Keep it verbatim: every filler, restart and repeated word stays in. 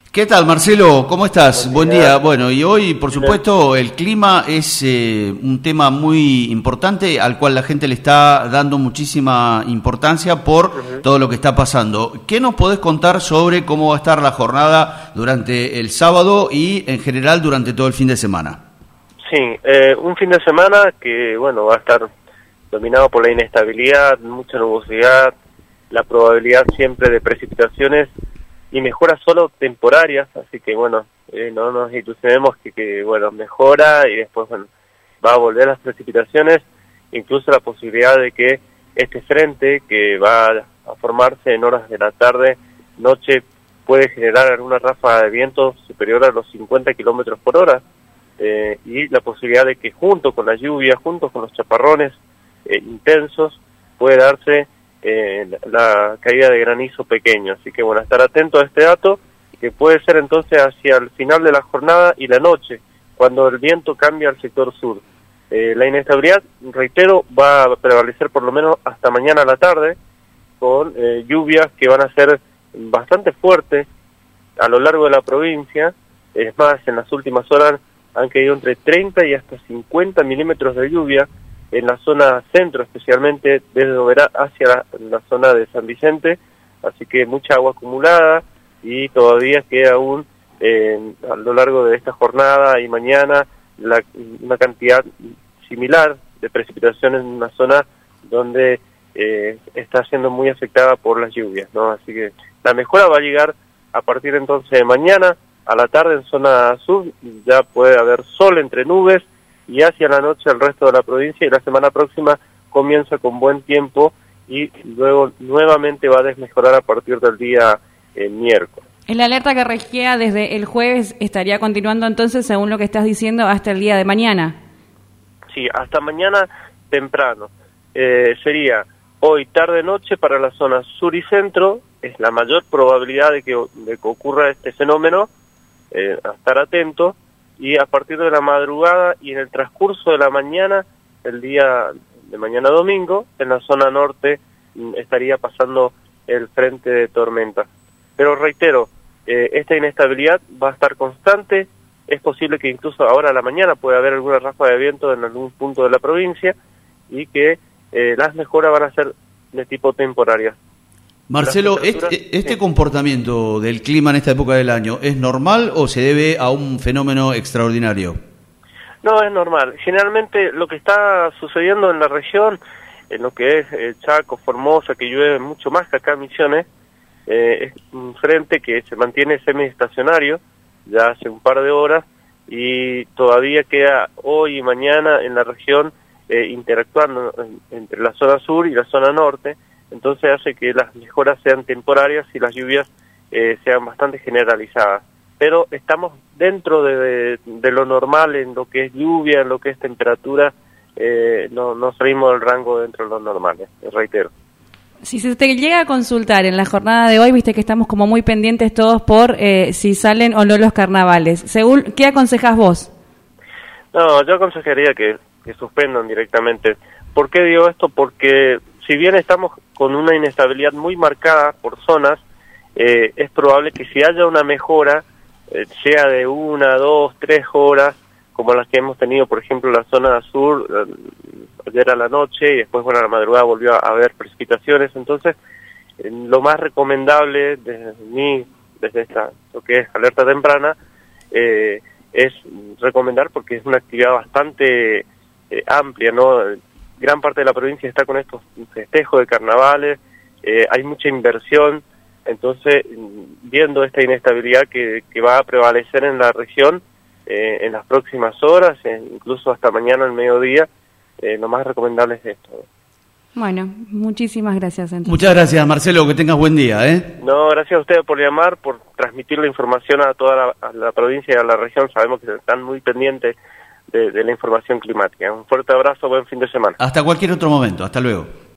¿Qué tal, Marcelo? ¿Cómo estás? Buen Buen día. día. Bueno, y hoy, por supuesto, el clima es eh, un tema muy importante al cual la gente le está dando muchísima importancia por Ujú. todo lo que está pasando. ¿Qué nos podés contar sobre cómo va a estar la jornada durante el sábado y, en general, durante todo el fin de semana? Sí, eh, un fin de semana que, bueno, va a estar dominado por la inestabilidad, mucha nubosidad, la probabilidad siempre de precipitaciones y mejoras solo temporarias, así que, bueno, eh, no nos ilusionemos que, que, bueno, mejora y después, bueno, va a volver las precipitaciones, incluso la posibilidad de que este frente que va a formarse en horas de la tarde, noche, puede generar alguna ráfaga de viento superior a los cincuenta kilómetros por hora. Eh, y la posibilidad de que junto con la lluvia, junto con los chaparrones eh, intensos, puede darse eh, la, la caída de granizo pequeño. Así que bueno, estar atento a este dato, que puede ser entonces hacia el final de la jornada y la noche, cuando el viento cambia al sector sur. Eh, la inestabilidad, reitero, va a prevalecer por lo menos hasta mañana a la tarde, con eh, lluvias que van a ser bastante fuertes a lo largo de la provincia. Es más, en las últimas horas han caído entre treinta y hasta cincuenta milímetros de lluvia en la zona centro, especialmente desde Oberá hacia la, la zona de San Vicente, así que mucha agua acumulada y todavía queda aún eh, a lo largo de esta jornada y mañana la, una cantidad similar de precipitación en una zona donde eh, está siendo muy afectada por las lluvias, ¿no? Así que la mejora va a llegar a partir entonces de mañana. A la tarde en zona sur ya puede haber sol entre nubes y hacia la noche el resto de la provincia, y la semana próxima comienza con buen tiempo y luego nuevamente va a desmejorar a partir del día eh, miércoles. La alerta que regía desde el jueves estaría continuando entonces, según lo que estás diciendo, hasta el día de mañana. Sí, hasta mañana temprano. Eh, sería hoy tarde-noche para la zona sur y centro, es la mayor probabilidad de que, de que ocurra este fenómeno. Eh, a estar atento, y a partir de la madrugada y en el transcurso de la mañana, el día de mañana domingo, en la zona norte mm, estaría pasando el frente de tormenta. Pero reitero, eh, esta inestabilidad va a estar constante, es posible que incluso ahora a la mañana pueda haber alguna ráfaga de viento en algún punto de la provincia, y que eh, las mejoras van a ser de tipo temporaria. Marcelo, ¿este, este comportamiento del clima en esta época del año es normal o se debe a un fenómeno extraordinario? No, es normal. Generalmente lo que está sucediendo en la región, en lo que es eh, Chaco, Formosa, que llueve mucho más que acá en Misiones, eh, es un frente que se mantiene semiestacionario ya hace un par de horas, y todavía queda hoy y mañana en la región eh, interactuando en, entre la zona sur y la zona norte. Entonces hace que las mejoras sean temporarias y las lluvias eh, sean bastante generalizadas. Pero estamos dentro de, de, de lo normal en lo que es lluvia, en lo que es temperatura, eh, no, no salimos del rango dentro de lo normal, eh, reitero. Si se te llega a consultar en la jornada de hoy, viste que estamos como muy pendientes todos por eh, si salen o no los carnavales. Según, ¿qué aconsejás vos? No, yo aconsejaría que, que suspendan directamente. ¿Por qué digo esto? Porque si bien estamos con una inestabilidad muy marcada por zonas, eh, es probable que si haya una mejora, eh, sea de una, dos, tres horas, como las que hemos tenido, por ejemplo, en la zona sur, eh, ayer a la noche, y después, bueno, a la madrugada volvió a haber precipitaciones. Entonces, eh, lo más recomendable desde mí, desde esta, lo que es alerta temprana, eh, es recomendar, porque es una actividad bastante eh, amplia, ¿no? Gran parte de la provincia está con estos festejos de carnavales, eh, hay mucha inversión, entonces viendo esta inestabilidad que, que va a prevalecer en la región eh, en las próximas horas, eh, incluso hasta mañana al mediodía, eh, lo más recomendable es esto. Bueno, muchísimas gracias. Entonces. Muchas gracias, Marcelo, que tengas buen día, ¿eh? No, gracias a ustedes por llamar, por transmitir la información a toda la, a la provincia y a la región. Sabemos que están muy pendientes De, de la información climática. Un fuerte abrazo, buen fin de semana. Hasta cualquier otro momento, hasta luego.